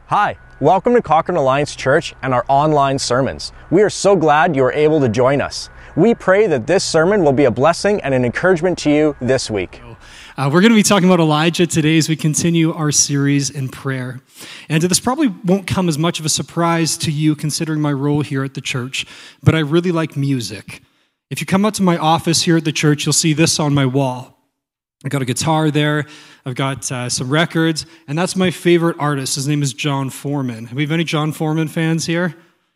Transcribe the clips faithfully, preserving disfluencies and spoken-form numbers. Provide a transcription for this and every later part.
Hi, welcome to Cochrane Alliance Church and our online sermons. We are so glad you are able to join us. We pray that this sermon will be a blessing and an encouragement to you this week. Uh, we're going to be talking about Elijah today as we continue our series in prayer. And this probably won't come as much of a surprise to you considering my role here at the church, but I really like music. If you come out to my office here at the church, you'll see this on my wall. I've got a guitar there, I've got uh, some records, and that's my favorite artist. His name is Jon Foreman. Have we have any Jon Foreman fans here?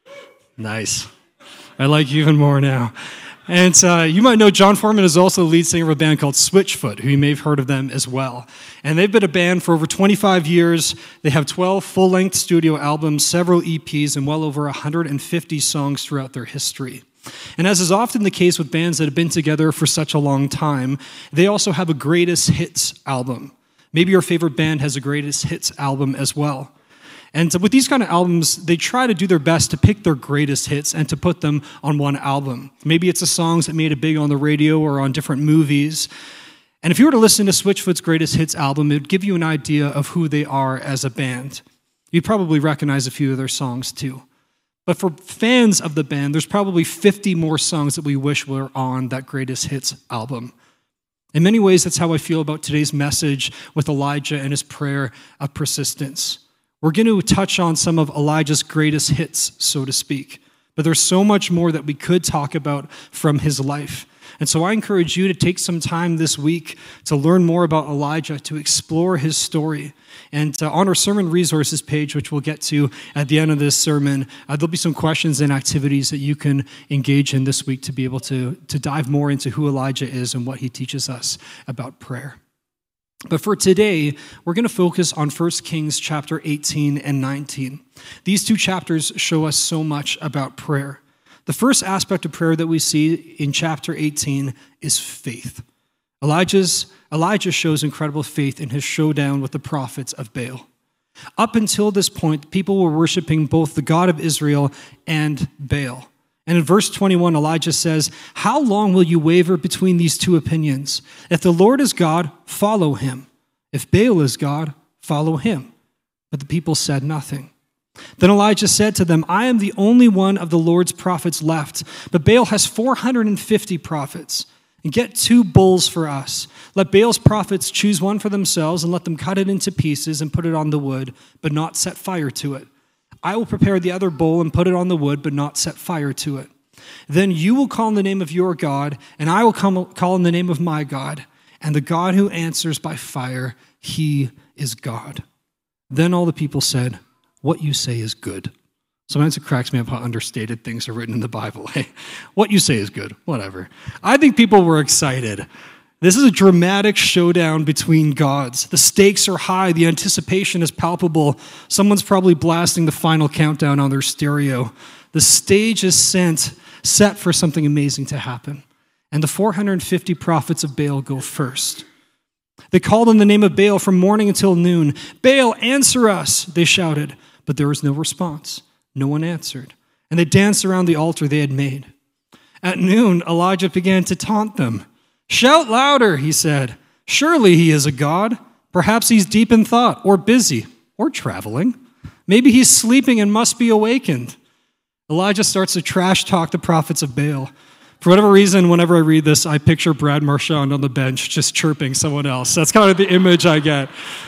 Nice. I like you even more now. And uh, you might know Jon Foreman is also the lead singer of a band called Switchfoot, who you may have heard of them as well. And they've been a band for over twenty-five years. They have twelve full-length studio albums, several E Ps, and well over one hundred fifty songs throughout their history. And as is often the case with bands that have been together for such a long time, they also have a greatest hits album. Maybe your favorite band has a greatest hits album as well. And with these kind of albums, they try to do their best to pick their greatest hits and to put them on one album. Maybe it's the songs that made it big on the radio or on different movies. And if you were to listen to Switchfoot's greatest hits album, it would give you an idea of who they are as a band. You'd probably recognize a few of their songs too. But for fans of the band, there's probably fifty more songs that we wish were on that greatest hits album. In many ways, that's how I feel about today's message with Elijah and his prayer of persistence. We're going to touch on some of Elijah's greatest hits, so to speak. But there's so much more that we could talk about from his life. And so I encourage you to take some time this week to learn more about Elijah, to explore his story. And uh, on our sermon resources page, which we'll get to at the end of this sermon, uh, there'll be some questions and activities that you can engage in this week to be able to, to dive more into who Elijah is and what he teaches us about prayer. But for today, we're going to focus on First Kings chapter eighteen and nineteen. These two chapters show us so much about prayer. The first aspect of prayer that we see in chapter eighteen is faith. Elijah's, Elijah shows incredible faith in his showdown with the prophets of Baal. Up until this point, people were worshiping both the God of Israel and Baal. And in verse twenty-one, Elijah says, "How long will you waver between these two opinions? If the Lord is God, follow him. If Baal is God, follow him." But the people said nothing. Then Elijah said to them, "I am the only one of the Lord's prophets left, but Baal has four hundred fifty prophets. And get two bulls for us. Let Baal's prophets choose one for themselves and let them cut it into pieces and put it on the wood, but not set fire to it. I will prepare the other bull and put it on the wood, but not set fire to it. Then you will call in the name of your God, and I will come, call in the name of my God. And the God who answers by fire, he is God." Then all the people said, "What you say is good." Sometimes it cracks me up how understated things are written in the Bible. Hey, what you say is good, whatever. I think people were excited. This is a dramatic showdown between gods. The stakes are high. The anticipation is palpable. Someone's probably blasting the final countdown on their stereo. The stage is sent, set for something amazing to happen. And the four hundred fifty prophets of Baal go first. They called on the name of Baal from morning until noon. "Baal, answer us," they shouted. But there was no response. No one answered. And they danced around the altar they had made. At noon, Elijah began to taunt them. "Shout louder," he said. "Surely he is a god. Perhaps he's deep in thought, or busy, or traveling. Maybe he's sleeping and must be awakened." Elijah starts to trash talk the prophets of Baal. For whatever reason, whenever I read this, I picture Brad Marchand on the bench just chirping someone else. That's kind of the image I get.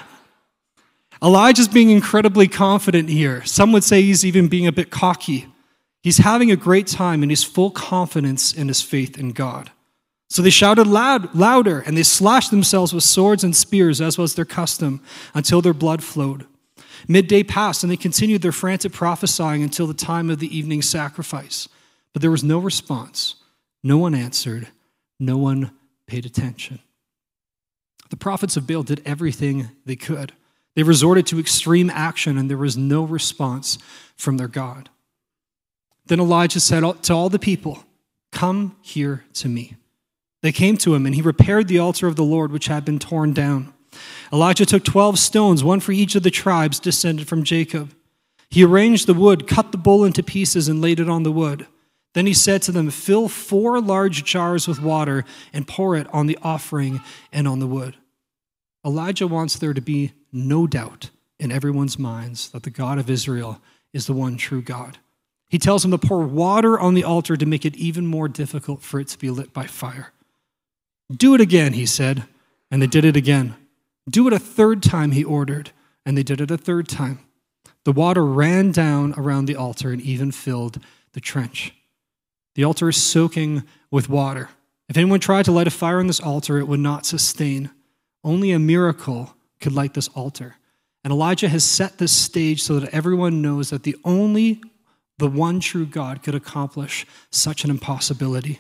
Elijah's being incredibly confident here. Some would say he's even being a bit cocky. He's having a great time and he's full confidence in his faith in God. So they shouted loud, louder, and they slashed themselves with swords and spears, as was their custom, until their blood flowed. Midday passed, and they continued their frantic prophesying until the time of the evening sacrifice. But there was no response. No one answered. No one paid attention. The prophets of Baal did everything they could. They resorted to extreme action, and there was no response from their God. Then Elijah said to all the people, "Come here to me." They came to him, and he repaired the altar of the Lord, which had been torn down. Elijah took twelve stones, one for each of the tribes descended from Jacob. He arranged the wood, cut the bull into pieces, and laid it on the wood. Then he said to them, "Fill four large jars with water and pour it on the offering and on the wood." Elijah wants there to be no doubt in everyone's minds that the God of Israel is the one true God. He tells them to pour water on the altar to make it even more difficult for it to be lit by fire. Do it again, he said, and they did it again. Do it a third time, he ordered, and they did it a third time. The water ran down around the altar and even filled the trench. The altar is soaking with water. If anyone tried to light a fire on this altar, it would not sustain. Only a miracle could light this altar. And Elijah has set this stage so that everyone knows that the only, the one true God could accomplish such an impossibility.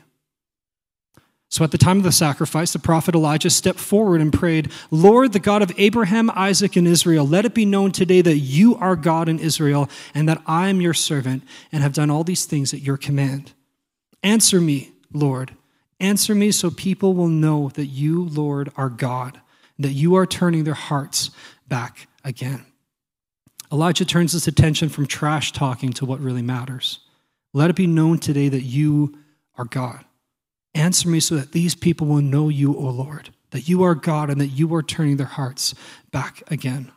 So at the time of the sacrifice, the prophet Elijah stepped forward and prayed, Lord, the God of Abraham, Isaac, and Israel, let it be known today that you are God in Israel and that I am your servant and have done all these things at your command. Answer me, Lord. Answer me so people will know that you, Lord, are God, that you are turning their hearts back again. Elijah turns his attention from trash talking to what really matters. Let it be known today that you are God. Answer me so that these people will know you, O Lord, that you are God and that you are turning their hearts back again.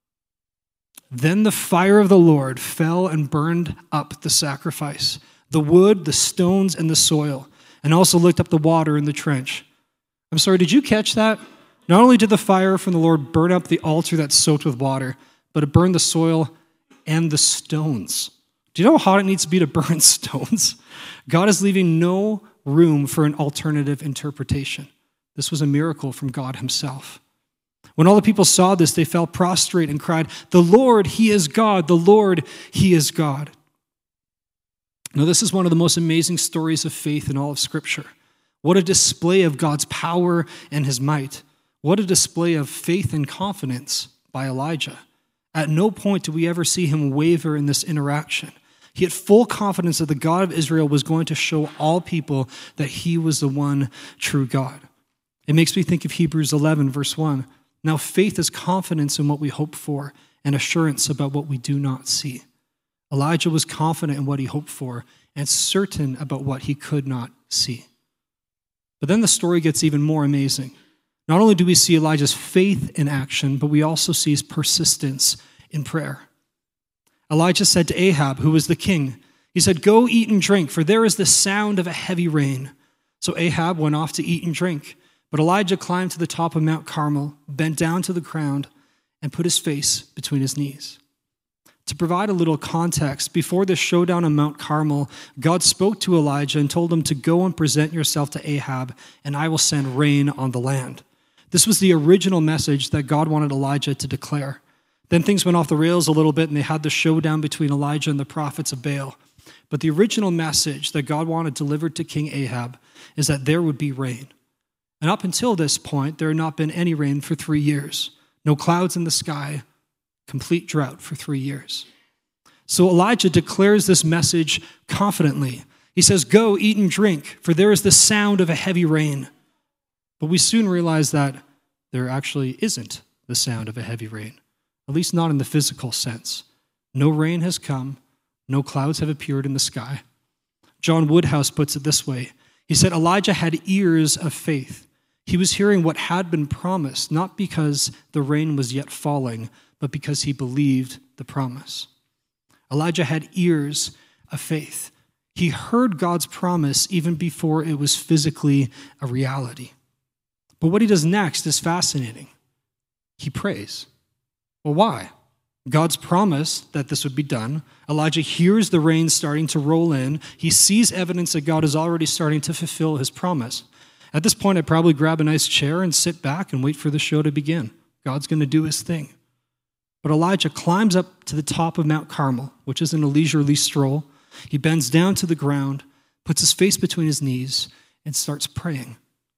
Then the fire of the Lord fell and burned up the sacrifice, the wood, the stones, and the soil, and also licked up the water in the trench. I'm sorry, did you catch that? Not only did the fire from the Lord burn up the altar that's soaked with water, but it burned the soil and the stones. Do you know how hot it needs to be to burn stones? God is leaving no room for an alternative interpretation. This was a miracle from God himself. When all the people saw this, they fell prostrate and cried, the Lord, he is God. The Lord, he is God. Now, this is one of the most amazing stories of faith in all of Scripture. What a display of God's power and his might. What a display of faith and confidence by Elijah. At no point do we ever see him waver in this interaction. He had full confidence that the God of Israel was going to show all people that he was the one true God. It makes me think of Hebrews eleven, verse one. Now faith is confidence in what we hope for and assurance about what we do not see. Elijah was confident in what he hoped for and certain about what he could not see. But then the story gets even more amazing. Not only do we see Elijah's faith in action, but we also see his persistence in prayer. Elijah said to Ahab, who was the king, he said, go eat and drink, for there is the sound of a heavy rain. So Ahab went off to eat and drink. But Elijah climbed to the top of Mount Carmel, bent down to the ground, and put his face between his knees. To provide a little context, before the showdown on Mount Carmel, God spoke to Elijah and told him to go and present yourself to Ahab, and I will send rain on the land. This was the original message that God wanted Elijah to declare. Then things went off the rails a little bit, and they had the showdown between Elijah and the prophets of Baal. But the original message that God wanted delivered to King Ahab is that there would be rain. And up until this point, there had not been any rain for three years. No clouds in the sky, complete drought for three years. So Elijah declares this message confidently. He says, go, eat and drink, for there is the sound of a heavy rain. But we soon realize that there actually isn't the sound of a heavy rain, at least not in the physical sense. No rain has come, no clouds have appeared in the sky. John Woodhouse puts it this way. He said, Elijah had ears of faith. He was hearing what had been promised, not because the rain was yet falling, but because he believed the promise. Elijah had ears of faith. He heard God's promise even before it was physically a reality. But what he does next is fascinating. He prays. Well, why? God's promise that this would be done. Elijah hears the rain starting to roll in. He sees evidence that God is already starting to fulfill his promise. At this point, I'd probably grab a nice chair and sit back and wait for the show to begin. God's going to do his thing. But Elijah climbs up to the top of Mount Carmel, which isn't a leisurely stroll. He bends down to the ground, puts his face between his knees, and starts praying.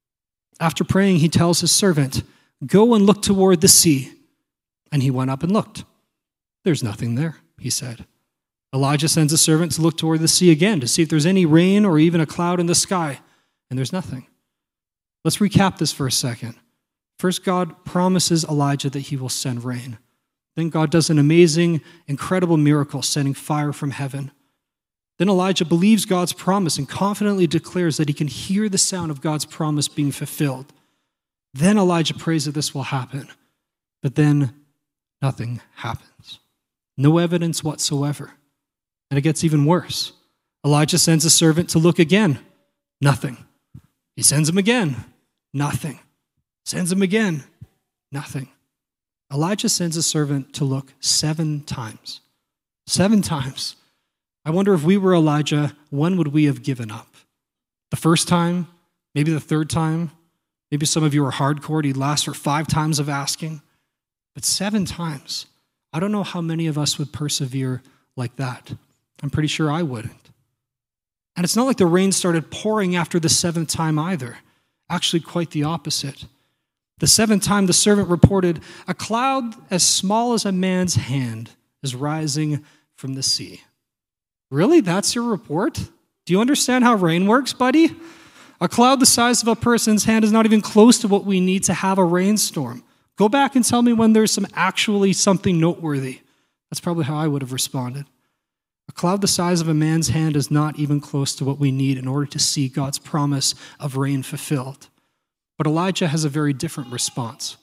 After praying, he tells his servant, go and look toward the sea. And he went up and looked. There's nothing there, he said. Elijah sends a servant to look toward the sea again to see if there's any rain or even a cloud in the sky. And there's nothing. Let's recap this for a second. First, God promises Elijah that he will send rain. Then God does an amazing, incredible miracle, sending fire from heaven. Then Elijah believes God's promise and confidently declares that he can hear the sound of God's promise being fulfilled. Then Elijah prays that this will happen. But then Nothing happens. No evidence whatsoever. And it gets even worse. Elijah sends a servant to look again. Nothing. He sends him again. Nothing. Sends him again. Nothing. Elijah sends a servant to look seven times. Seven times. I wonder if we were Elijah, when would we have given up? The first time? Maybe the third time? Maybe some of you are hardcore. He'd last for five times of asking. But seven times. I don't know how many of us would persevere like that. I'm pretty sure I wouldn't. And it's not like the rain started pouring after the seventh time either. Actually, quite the opposite. The seventh time, the servant reported, a cloud as small as a man's hand is rising from the sea. Really? That's your report? Do you understand how rain works, buddy? A cloud the size of a person's hand is not even close to what we need to have a rainstorm. Go back and tell me when there's some actually something noteworthy. That's probably how I would have responded. A cloud the size of a man's hand is not even close to what we need in order to see God's promise of rain fulfilled. But Elijah has a very different response.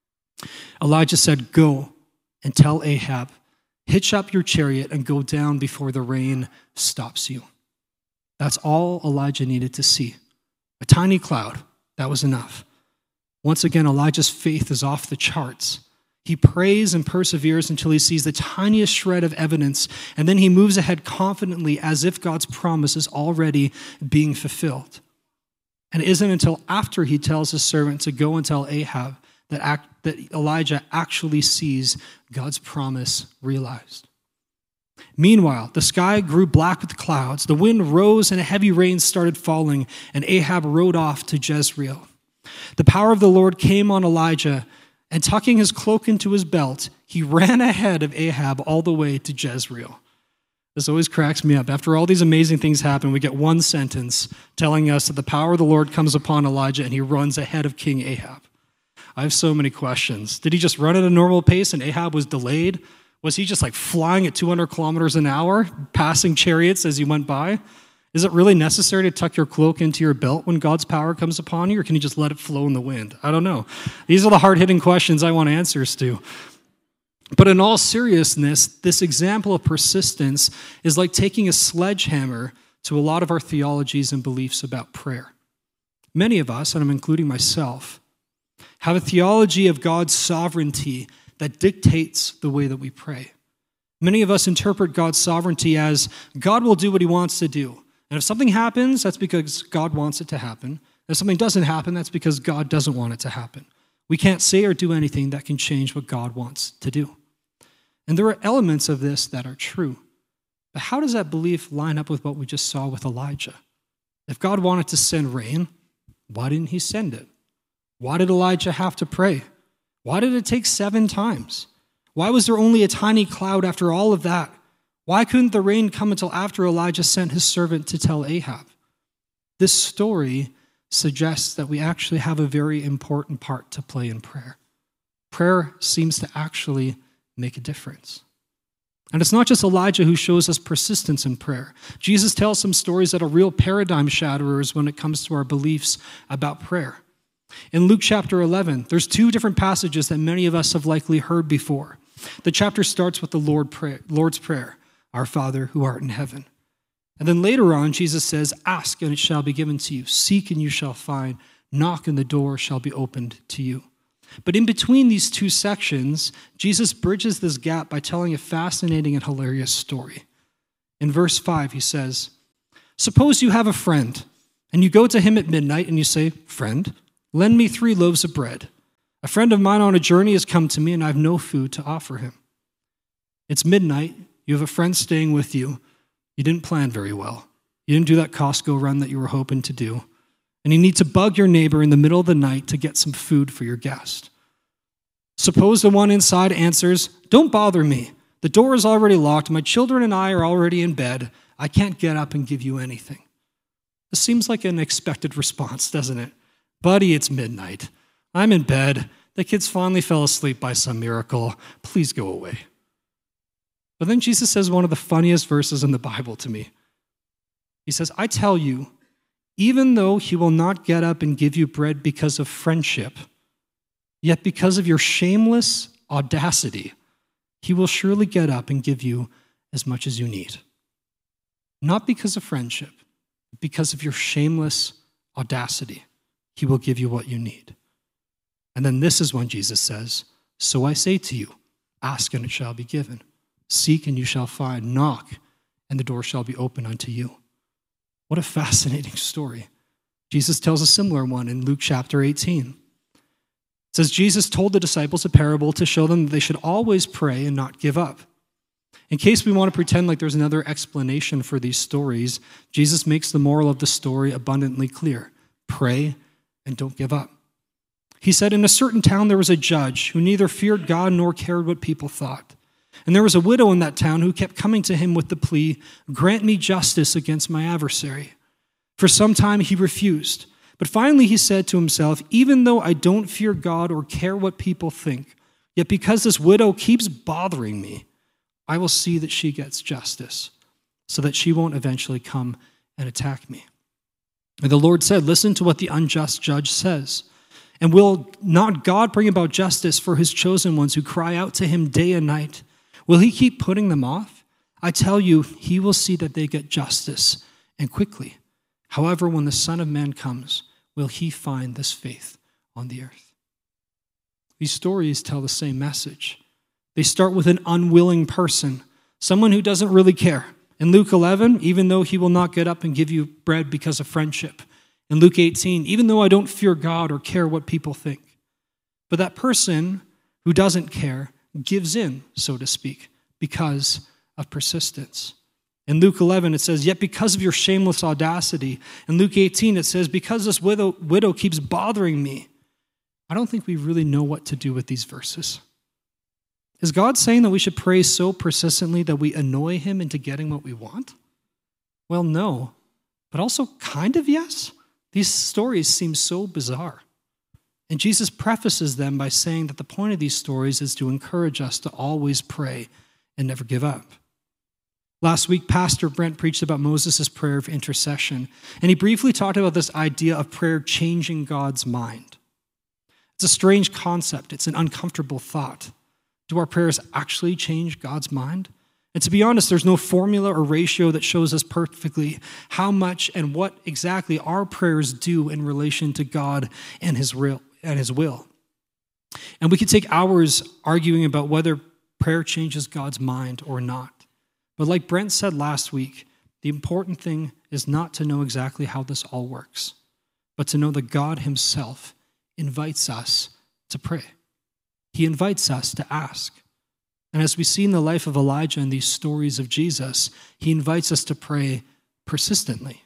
Elijah said, go and tell Ahab, hitch up your chariot and go down before the rain stops you. That's all Elijah needed to see. A tiny cloud, that was enough. Once again, Elijah's faith is off the charts. He prays and perseveres until he sees the tiniest shred of evidence, and then he moves ahead confidently as if God's promise is already being fulfilled. And it isn't until after he tells his servant to go and tell Ahab that, act, that Elijah actually sees God's promise realized. Meanwhile, the sky grew black with clouds, the wind rose, and a heavy rain started falling, and Ahab rode off to Jezreel. The power of the Lord came on Elijah, and tucking his cloak into his belt, he ran ahead of Ahab all the way to Jezreel. This always cracks me up. After all these amazing things happen, we get one sentence telling us that the power of the Lord comes upon Elijah and he runs ahead of King Ahab. I have so many questions. Did he just run at a normal pace and Ahab was delayed? Was he just like flying at two hundred kilometers an hour, passing chariots as he went by? Is it really necessary to tuck your cloak into your belt when God's power comes upon you, or can you just let it flow in the wind? I don't know. These are the hard-hitting questions I want answers to. But in all seriousness, this example of persistence is like taking a sledgehammer to a lot of our theologies and beliefs about prayer. Many of us, and I'm including myself, have a theology of God's sovereignty that dictates the way that we pray. Many of us interpret God's sovereignty as God will do what he wants to do. And if something happens, that's because God wants it to happen. If something doesn't happen, that's because God doesn't want it to happen. We can't say or do anything that can change what God wants to do. And there are elements of this that are true. But how does that belief line up with what we just saw with Elijah? If God wanted to send rain, why didn't he send it? Why did Elijah have to pray? Why did it take seven times? Why was there only a tiny cloud after all of that? Why couldn't the rain come until after Elijah sent his servant to tell Ahab? This story suggests that we actually have a very important part to play in prayer. Prayer seems to actually make a difference. And it's not just Elijah who shows us persistence in prayer. Jesus tells some stories that are real paradigm shatterers when it comes to our beliefs about prayer. In Luke chapter eleven, there's two different passages that many of us have likely heard before. The chapter starts with the Lord prayer, Lord's Prayer, our Father who art in heaven. And then later on, Jesus says, ask and it shall be given to you. Seek and you shall find. Knock and the door shall be opened to you. But in between these two sections, Jesus bridges this gap by telling a fascinating and hilarious story. In verse five, he says, suppose you have a friend, and you go to him at midnight and you say, friend, lend me three loaves of bread. A friend of mine on a journey has come to me and I have no food to offer him. It's midnight. You have a friend staying with you. You didn't plan very well. You didn't do that Costco run that you were hoping to do. And you need to bug your neighbor in the middle of the night to get some food for your guest. Suppose the one inside answers, don't bother me. The door is already locked. My children and I are already in bed. I can't get up and give you anything. This seems like an expected response, doesn't it? Buddy, it's midnight. I'm in bed. The kids finally fell asleep by some miracle. Please go away. But then Jesus says one of the funniest verses in the Bible to me. He says, I tell you, even though he will not get up and give you bread because of friendship, yet because of your shameless audacity, he will surely get up and give you as much as you need. Not because of friendship, but because of your shameless audacity. He will give you what you need. And then this is when Jesus says, so I say to you, ask and it shall be given. Seek and you shall find. Knock and the door shall be opened unto you. What a fascinating story. Jesus tells a similar one in Luke chapter eighteen. It says, Jesus told the disciples a parable to show them that they should always pray and not give up. In case we want to pretend like there's another explanation for these stories, Jesus makes the moral of the story abundantly clear. Pray and don't give up. He said, in a certain town there was a judge who neither feared God nor cared what people thought. And there was a widow in that town who kept coming to him with the plea, grant me justice against my adversary. For some time he refused. But finally he said to himself, even though I don't fear God or care what people think, yet because this widow keeps bothering me, I will see that she gets justice, so that she won't eventually come and attack me. And the Lord said, listen to what the unjust judge says. And will not God bring about justice for his chosen ones who cry out to him day and night? Will he keep putting them off? I tell you, he will see that they get justice, and quickly. However, when the Son of Man comes, will he find this faith on the earth? These stories tell the same message. They start with an unwilling person, someone who doesn't really care. In Luke eleven, even though he will not get up and give you bread because of friendship. In Luke eighteen, even though I don't fear God or care what people think. But that person who doesn't care gives in, so to speak, because of persistence. In Luke eleven, it says, yet because of your shameless audacity. In Luke eighteen, it says, because this widow, widow keeps bothering me. I don't think we really know what to do with these verses. Is God saying that we should pray so persistently that we annoy him into getting what we want? Well, no, but also kind of yes. These stories seem so bizarre. And Jesus prefaces them by saying that the point of these stories is to encourage us to always pray and never give up. Last week, Pastor Brent preached about Moses' prayer of intercession, and he briefly talked about this idea of prayer changing God's mind. It's a strange concept. It's an uncomfortable thought. Do our prayers actually change God's mind? And to be honest, there's no formula or ratio that shows us perfectly how much and what exactly our prayers do in relation to God and his will. And his will. And we could take hours arguing about whether prayer changes God's mind or not. But like Brent said last week, the important thing is not to know exactly how this all works, but to know that God himself invites us to pray. He invites us to ask. And as we see in the life of Elijah and these stories of Jesus, he invites us to pray persistently.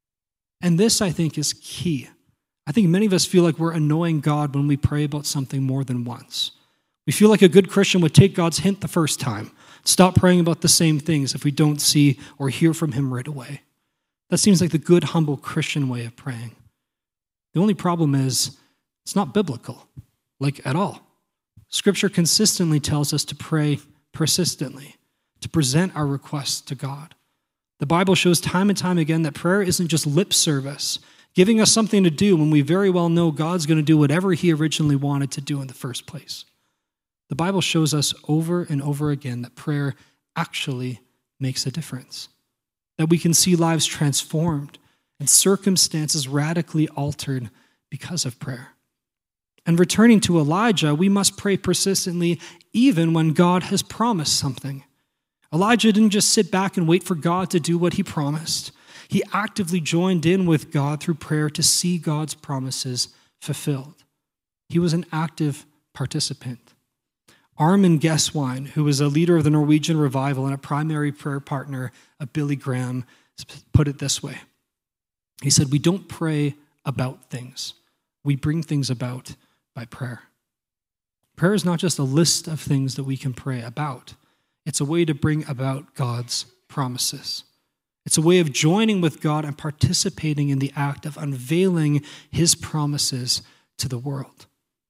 And this, I think, is key. I think many of us feel like we're annoying God when we pray about something more than once. We feel like a good Christian would take God's hint the first time, stop praying about the same things if we don't see or hear from him right away. That seems like the good, humble Christian way of praying. The only problem is it's not biblical, like at all. Scripture consistently tells us to pray persistently, to present our requests to God. The Bible shows time and time again that prayer isn't just lip service, giving us something to do when we very well know God's going to do whatever he originally wanted to do in the first place. The Bible shows us over and over again that prayer actually makes a difference, that we can see lives transformed and circumstances radically altered because of prayer. And returning to Elijah, we must pray persistently even when God has promised something. Elijah didn't just sit back and wait for God to do what he promised. He actively joined in with God through prayer to see God's promises fulfilled. He was an active participant. Armin Geswine, who was a leader of the Norwegian revival and a primary prayer partner of Billy Graham, put it this way. He said, we don't pray about things. We bring things about by prayer. Prayer is not just a list of things that we can pray about. It's a way to bring about God's promises. It's a way of joining with God and participating in the act of unveiling his promises to the world.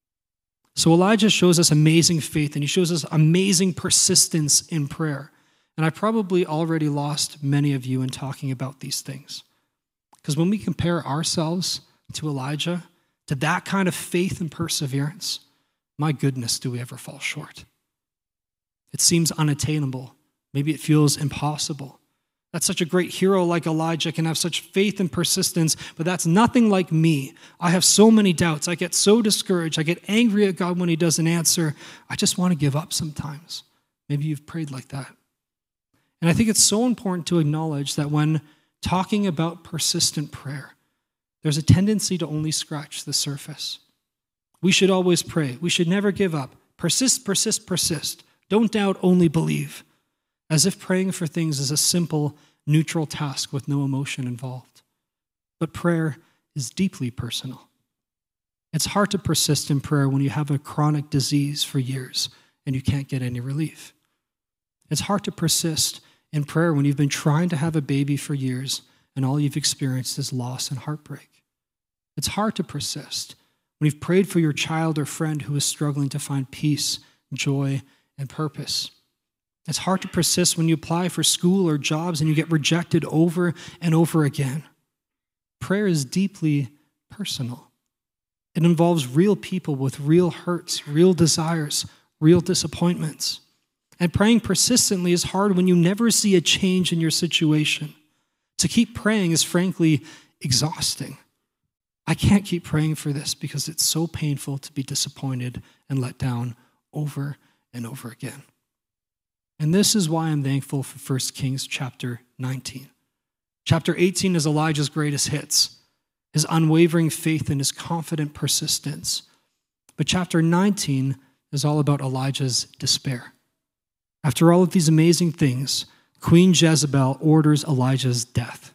So Elijah shows us amazing faith, and he shows us amazing persistence in prayer. And I probably already lost many of you in talking about these things. Because when we compare ourselves to Elijah, to that kind of faith and perseverance, my goodness, do we ever fall short. It seems unattainable. Maybe it feels impossible. That's such a great hero like Elijah can have such faith and persistence, but that's nothing like me. I have so many doubts. I get so discouraged. I get angry at God when he doesn't answer. I just want to give up sometimes. Maybe you've prayed like that. And I think it's so important to acknowledge that when talking about persistent prayer, there's a tendency to only scratch the surface. We should always pray. We should never give up. Persist, persist, persist. Don't doubt, only believe. As if praying for things is a simple, neutral task with no emotion involved. But prayer is deeply personal. It's hard to persist in prayer when you have a chronic disease for years and you can't get any relief. It's hard to persist in prayer when you've been trying to have a baby for years and all you've experienced is loss and heartbreak. It's hard to persist when you've prayed for your child or friend who is struggling to find peace, joy, and purpose. It's hard to persist when you apply for school or jobs and you get rejected over and over again. Prayer is deeply personal. It involves real people with real hurts, real desires, real disappointments. And praying persistently is hard when you never see a change in your situation. To keep praying is frankly exhausting. I can't keep praying for this because it's so painful to be disappointed and let down over and over again. And this is why I'm thankful for First Kings chapter nineteen. Chapter eighteen is Elijah's greatest hits, his unwavering faith and his confident persistence. But chapter nineteen is all about Elijah's despair. After all of these amazing things, Queen Jezebel orders Elijah's death.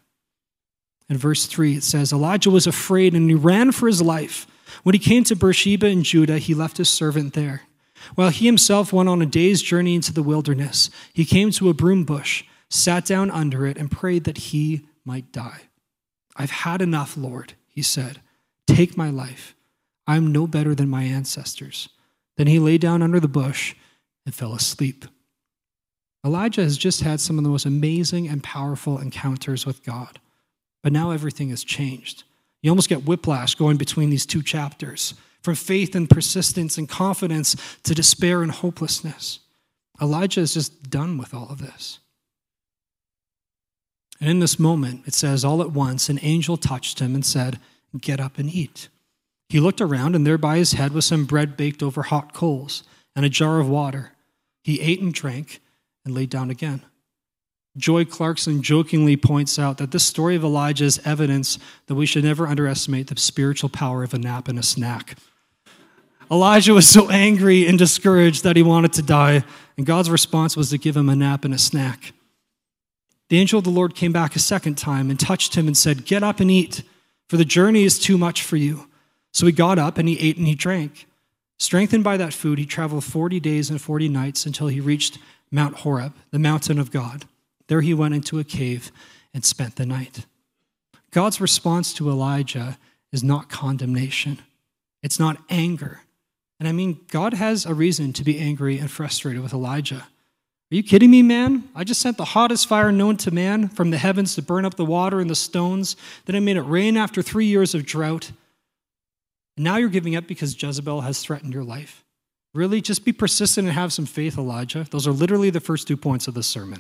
In verse three, it says, Elijah was afraid and he ran for his life. When he came to Beersheba in Judah, he left his servant there. While he himself went on a day's journey into the wilderness, he came to a broom bush, sat down under it, and prayed that he might die. I've had enough, Lord, he said. Take my life. I am no better than my ancestors. Then he lay down under the bush and fell asleep. Elijah has just had some of the most amazing and powerful encounters with God, but now everything has changed. You almost get whiplash going between these two chapters. From faith and persistence and confidence to despair and hopelessness. Elijah is just done with all of this. And in this moment, it says, all at once, an angel touched him and said, get up and eat. He looked around, and there by his head was some bread baked over hot coals and a jar of water. He ate and drank and lay down again. Joy Clarkson jokingly points out that this story of Elijah is evidence that we should never underestimate the spiritual power of a nap and a snack. Elijah was so angry and discouraged that he wanted to die, and God's response was to give him a nap and a snack. The angel of the Lord came back a second time and touched him and said, get up and eat, for the journey is too much for you. So he got up and he ate and he drank. Strengthened by that food, he traveled forty days and forty nights until he reached Mount Horeb, the mountain of God. There he went into a cave and spent the night. God's response to Elijah is not condemnation. It's not anger. And I mean, God has a reason to be angry and frustrated with Elijah. Are you kidding me, man? I just sent the hottest fire known to man from the heavens to burn up the water and the stones. Then I made it rain after three years of drought. And now you're giving up because Jezebel has threatened your life. Really? Just be persistent and have some faith, Elijah. Those are literally the first two points of this sermon.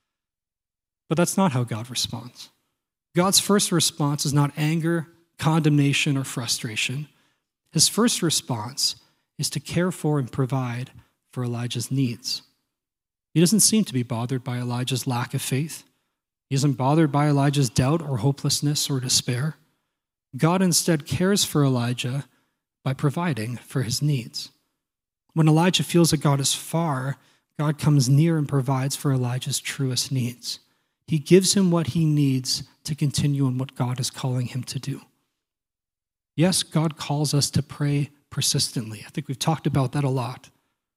But that's not how God responds. God's first response is not anger, condemnation, or frustration. His first response is to care for and provide for Elijah's needs. He doesn't seem to be bothered by Elijah's lack of faith. He isn't bothered by Elijah's doubt or hopelessness or despair. God instead cares for Elijah by providing for his needs. When Elijah feels that God is far, God comes near and provides for Elijah's truest needs. He gives him what he needs to continue in what God is calling him to do. Yes, God calls us to pray persistently. I think we've talked about that a lot.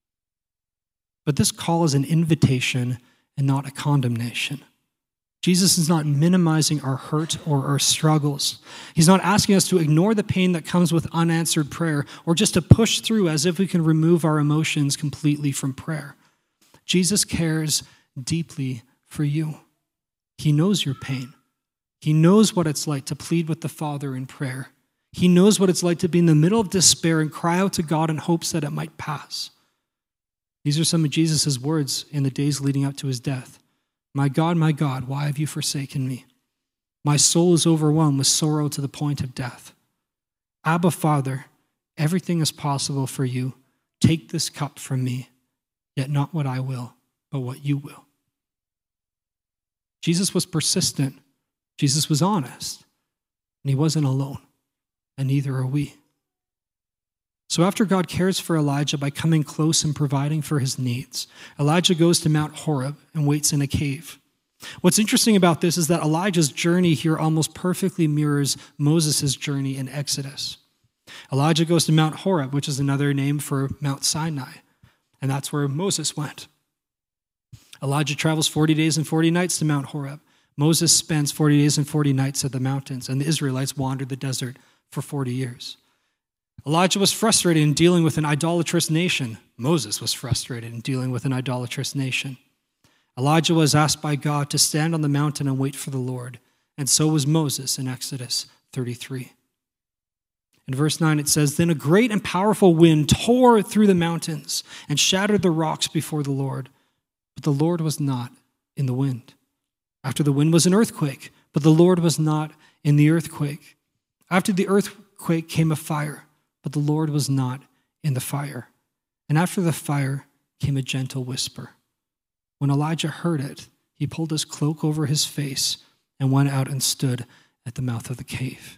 But this call is an invitation and not a condemnation. Jesus is not minimizing our hurt or our struggles. He's not asking us to ignore the pain that comes with unanswered prayer or just to push through as if we can remove our emotions completely from prayer. Jesus cares deeply for you. He knows your pain. He knows what it's like to plead with the Father in prayer. He knows what it's like to be in the middle of despair and cry out to God in hopes that it might pass. These are some of Jesus' words in the days leading up to his death. My God, my God, why have you forsaken me? My soul is overwhelmed with sorrow to the point of death. Abba, Father, everything is possible for you. Take this cup from me, yet not what I will, but what you will. Jesus was persistent. Jesus was honest. And he wasn't alone. And neither are we. So after God cares for Elijah by coming close and providing for his needs, Elijah goes to Mount Horeb and waits in a cave. What's interesting about this is that Elijah's journey here almost perfectly mirrors Moses' journey in Exodus. Elijah goes to Mount Horeb, which is another name for Mount Sinai, and that's where Moses went. Elijah travels forty days and forty nights to Mount Horeb. Moses spends forty days and forty nights at the mountains, and the Israelites wandered the desert for forty years. Elijah was frustrated in dealing with an idolatrous nation. Moses was frustrated in dealing with an idolatrous nation. Elijah was asked by God to stand on the mountain and wait for the Lord, and so was Moses in Exodus thirty-three. In verse nine it says, Then a great and powerful wind tore through the mountains and shattered the rocks before the Lord. But the Lord was not in the wind. After the wind was an earthquake, but the Lord was not in the earthquake. After the earthquake came a fire, but the Lord was not in the fire. And after the fire came a gentle whisper. When Elijah heard it, he pulled his cloak over his face and went out and stood at the mouth of the cave.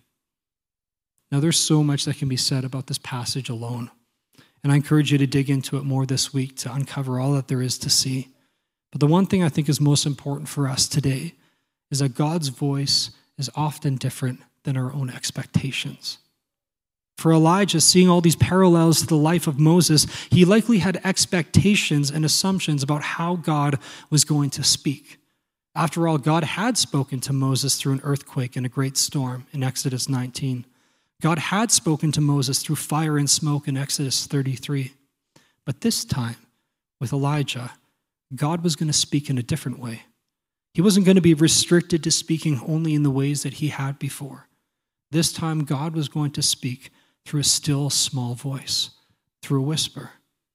Now, there's so much that can be said about this passage alone, and I encourage you to dig into it more this week to uncover all that there is to see. But the one thing I think is most important for us today is that God's voice is often different than our own expectations. For Elijah, seeing all these parallels to the life of Moses, he likely had expectations and assumptions about how God was going to speak. After all, God had spoken to Moses through an earthquake and a great storm in Exodus nineteen. God had spoken to Moses through fire and smoke in Exodus thirty-three. But this time, with Elijah, God was going to speak in a different way. He wasn't going to be restricted to speaking only in the ways that he had before. This time, God was going to speak through a still, small voice, through a whisper.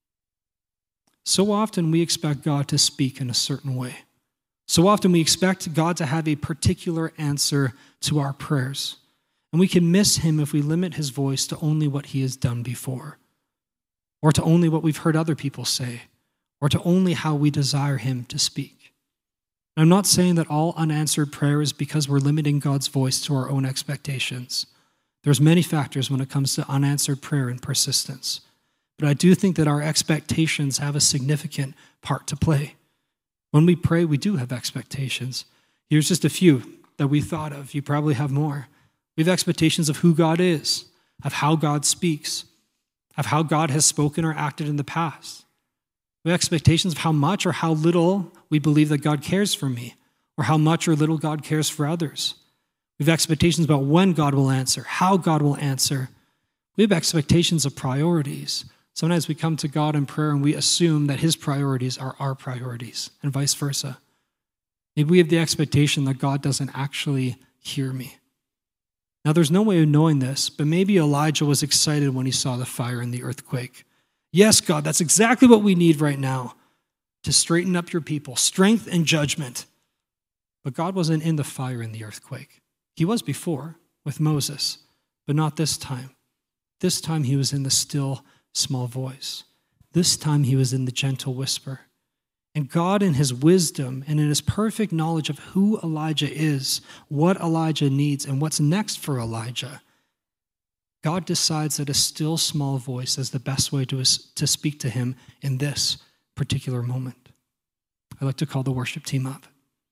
So often we expect God to speak in a certain way. So often we expect God to have a particular answer to our prayers. And we can miss him if we limit his voice to only what he has done before, or to only what we've heard other people say, or to only how we desire him to speak. And I'm not saying that all unanswered prayer is because we're limiting God's voice to our own expectations. There's many factors when it comes to unanswered prayer and persistence. But I do think that our expectations have a significant part to play. When we pray, we do have expectations. Here's just a few that we thought of. You probably have more. We have expectations of who God is, of how God speaks, of how God has spoken or acted in the past. We have expectations of how much or how little we believe that God cares for me, or how much or little God cares for others. We have expectations about when God will answer, how God will answer. We have expectations of priorities. Sometimes we come to God in prayer and we assume that his priorities are our priorities, and vice versa. Maybe we have the expectation that God doesn't actually hear me. Now, there's no way of knowing this, but maybe Elijah was excited when he saw the fire and the earthquake. Yes, God, that's exactly what we need right now to straighten up your people, strength and judgment. But God wasn't in the fire and the earthquake. He was before with Moses, but not this time. This time he was in the still, small voice. This time he was in the gentle whisper. And God, in his wisdom and in his perfect knowledge of who Elijah is, what Elijah needs, and what's next for Elijah, God decides that a still, small voice is the best way to, to speak to him in this particular moment. I'd like to call the worship team up.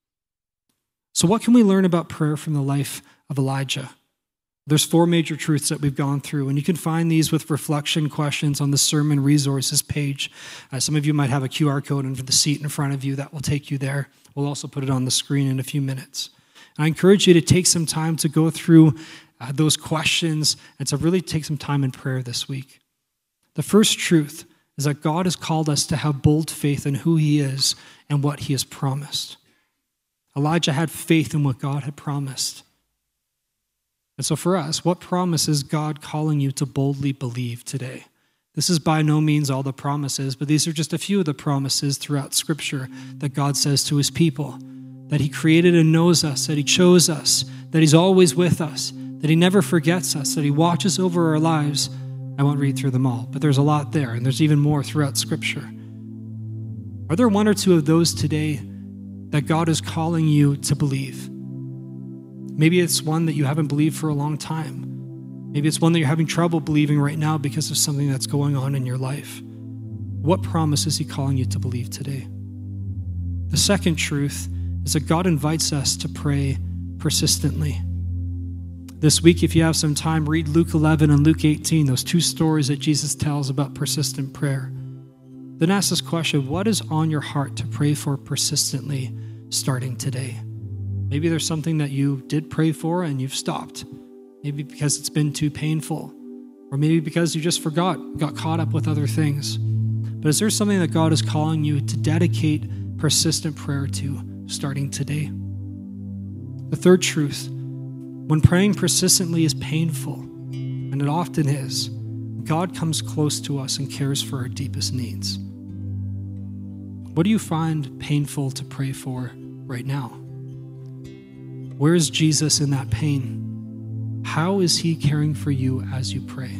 So what can we learn about prayer from the life of Elijah? There's four major truths that we've gone through, and you can find these with reflection questions on the sermon resources page. Uh, some of you might have a Q R code under the seat in front of you that will take you there. We'll also put it on the screen in a few minutes. And I encourage you to take some time to go through uh, those questions and to really take some time in prayer this week. The first truth is that God has called us to have bold faith in who he is and what he has promised. Elijah had faith in what God had promised. And so for us, what promise is God calling you to boldly believe today? This is by no means all the promises, but these are just a few of the promises throughout Scripture that God says to his people, that he created and knows us, that he chose us, that he's always with us, that he never forgets us, that he watches over our lives. I won't read through them all, but there's a lot there, and there's even more throughout Scripture. Are there one or two of those today that God is calling you to believe? Maybe it's one that you haven't believed for a long time. Maybe it's one that you're having trouble believing right now because of something that's going on in your life. What promise is he calling you to believe today? The second truth is that God invites us to pray persistently. This week, if you have some time, read Luke eleven and Luke eighteen, those two stories that Jesus tells about persistent prayer. Then ask this question: what is on your heart to pray for persistently starting today? Maybe there's something that you did pray for and you've stopped. Maybe because it's been too painful, or maybe because you just forgot, got caught up with other things. But is there something that God is calling you to dedicate persistent prayer to starting today? The third truth: when praying persistently is painful, and it often is, God comes close to us and cares for our deepest needs. What do you find painful to pray for right now? Where is Jesus in that pain? How is he caring for you as you pray?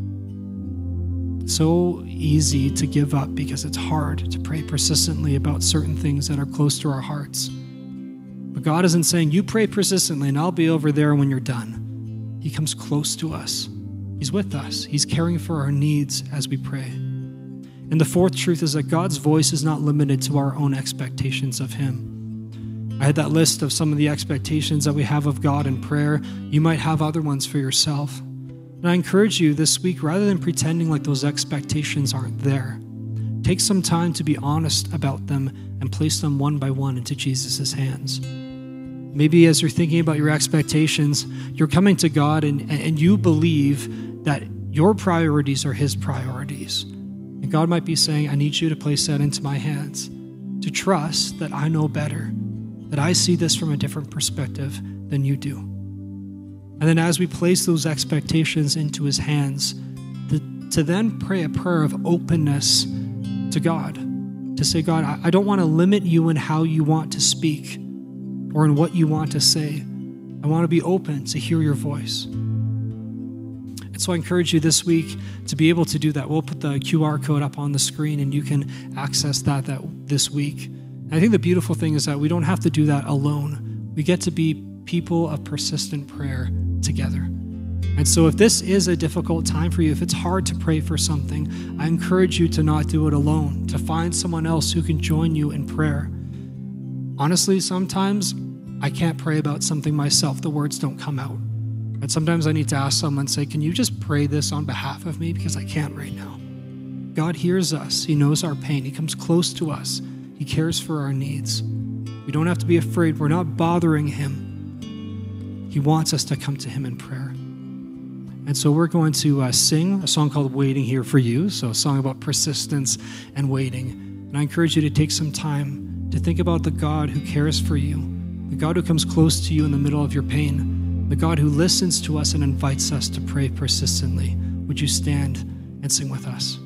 It's so easy to give up because it's hard to pray persistently about certain things that are close to our hearts. But God isn't saying, you pray persistently and I'll be over there when you're done. He comes close to us. He's with us. He's caring for our needs as we pray. And the fourth truth is that God's voice is not limited to our own expectations of him. I had that list of some of the expectations that we have of God in prayer. You might have other ones for yourself. And I encourage you this week, rather than pretending like those expectations aren't there, take some time to be honest about them and place them one by one into Jesus' hands. Maybe as you're thinking about your expectations, you're coming to God and, and you believe that your priorities are his priorities. And God might be saying, I need you to place that into my hands, to trust that I know better, that I see this from a different perspective than you do. And then as we place those expectations into his hands, to, to then pray a prayer of openness to God, to say, God, I, I don't want to limit you in how you want to speak or in what you want to say. I want to be open to hear your voice. And so I encourage you this week to be able to do that. We'll put the Q R code up on the screen and you can access that, that this week. And I think the beautiful thing is that we don't have to do that alone. We get to be people of persistent prayer together. And so if this is a difficult time for you, if it's hard to pray for something, I encourage you to not do it alone, to find someone else who can join you in prayer. Honestly, sometimes I can't pray about something myself. The words don't come out. And sometimes I need to ask someone, say, can you just pray this on behalf of me? Because I can't right now. God hears us. He knows our pain. He comes close to us. He cares for our needs. We don't have to be afraid. We're not bothering him. He wants us to come to him in prayer. And so we're going to uh, sing a song called Waiting here for you. So a song about persistence and waiting. And I encourage you to take some time to think about the God who cares for you, the God who comes close to you in the middle of your pain, the God who listens to us and invites us to pray persistently. Would you stand and sing with us?